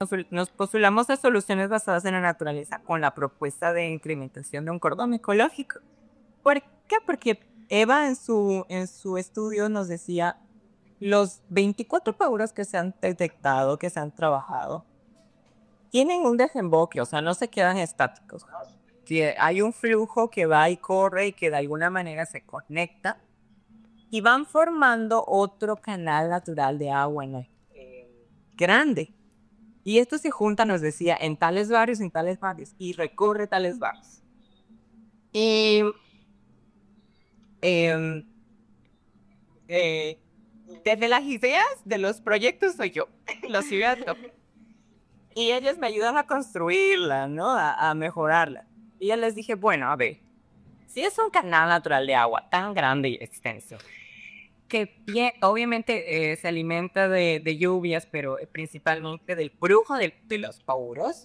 Nos postulamos a soluciones basadas en la naturaleza con la propuesta de incrementación de un cordón ecológico. ¿Por qué? Porque Eva en su estudio nos decía los 24 pauros que se han detectado, que se han trabajado, tienen un desemboque, o sea, no se quedan estáticos. Hay un flujo que va y corre y que de alguna manera se conecta y van formando otro canal natural de agua grande. Y esto se junta, nos decía, en tales barrios, y recorre tales barrios. Y em, eh, desde las ideas de los proyectos soy yo, los invento. Y ellos me ayudan a construirla, ¿no? A mejorarla. Y yo les dije, bueno, a ver, si es un canal natural de agua tan grande y extenso, que obviamente se alimenta de lluvias, pero principalmente del flujo de los pauros.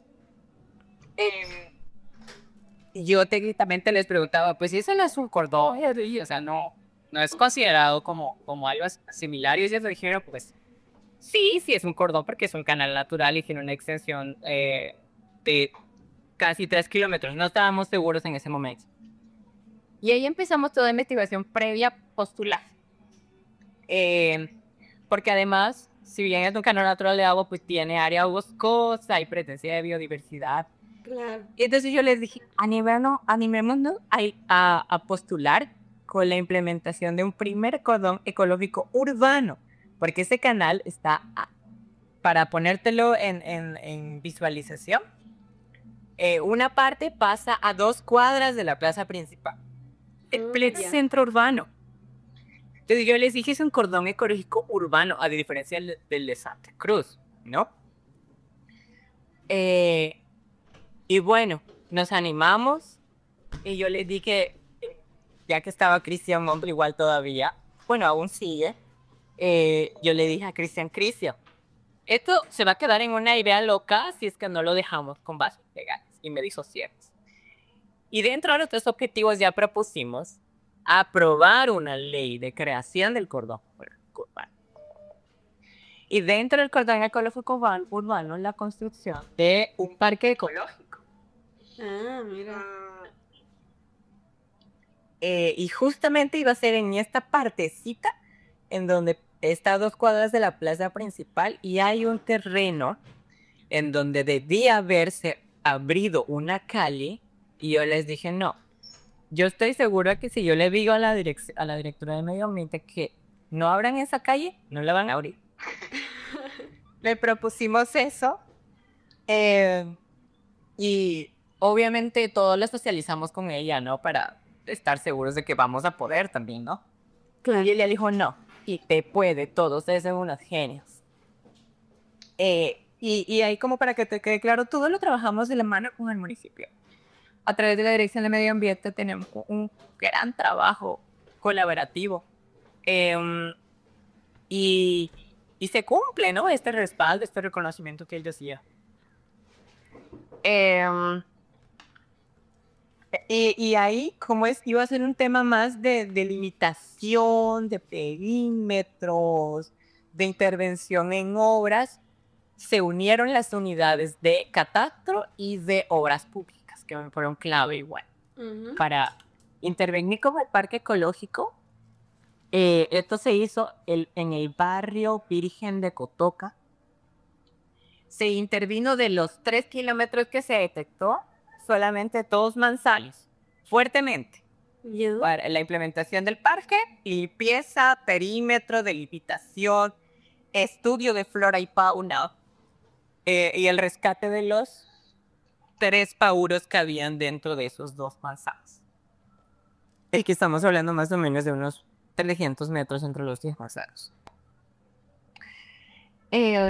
Yo técnicamente les preguntaba, pues si eso no es un cordón, o sea, no es considerado como algo similar. Y ellos me dijeron, pues sí es un cordón porque es un canal natural y tiene una extensión de casi 3 kilómetros. No estábamos seguros en ese momento. Y ahí empezamos toda investigación previa a postular. Porque además, si bien es un canal natural de agua, pues tiene área boscosa, hay presencia de biodiversidad. Claro. Y entonces yo les dije, animémonos a postular con la implementación de un primer cordón ecológico urbano, porque ese canal está, para ponértelo en visualización, una parte pasa a 2 cuadras de la plaza principal, el pleno Ya. centro urbano. Entonces yo les dije, es un cordón ecológico urbano, a diferencia del de Santa Cruz, ¿no? Y bueno, nos animamos y yo les dije, ya que estaba Cristian Montt igual todavía, bueno, aún sigue, yo le dije a Cristian, esto se va a quedar en una idea loca si es que no lo dejamos con bases legales. Y me dijo cierto. Y dentro de nuestros objetivos ya propusimos aprobar una ley de creación del cordón urbano. Y dentro del cordón ecológico urbano, la construcción de un parque ecológico. Ah, mira. Y justamente iba a ser en esta partecita en donde está a 2 cuadras de la plaza principal y hay un terreno en donde debía haberse abrido una calle y yo les dije, no, yo estoy segura que si yo le digo a la directora de medio ambiente que no abran esa calle, no la van a abrir. Le propusimos eso y obviamente todo lo socializamos con ella, ¿no? Para estar seguros de que vamos a poder también, ¿no? Claro. Y ella dijo, no, y te puede, todos ustedes son unos genios. Y ahí como para que te quede claro, todo lo trabajamos de la mano con el municipio. A través de la Dirección de Medio Ambiente tenemos un gran trabajo colaborativo. Y, y se cumple, ¿no? Este respaldo, este reconocimiento que él decía. Y ahí, como iba a ser un tema más de delimitación, de perímetros, de intervención en obras, se unieron las unidades de catastro y de obras públicas, que me fueron clave igual, para intervenir como el parque ecológico. Esto se hizo en el barrio Virgen de Cotoca. Se intervino de los 3 kilómetros que se detectó, solamente 2 manzanas, fuertemente, para la implementación del parque, limpieza, perímetro, delimitación, estudio de flora y fauna, y el rescate de los 3 pauros que habían dentro de esos 2 manzanas. Y que estamos hablando más o menos de unos 300 metros entre los 10 manzanos.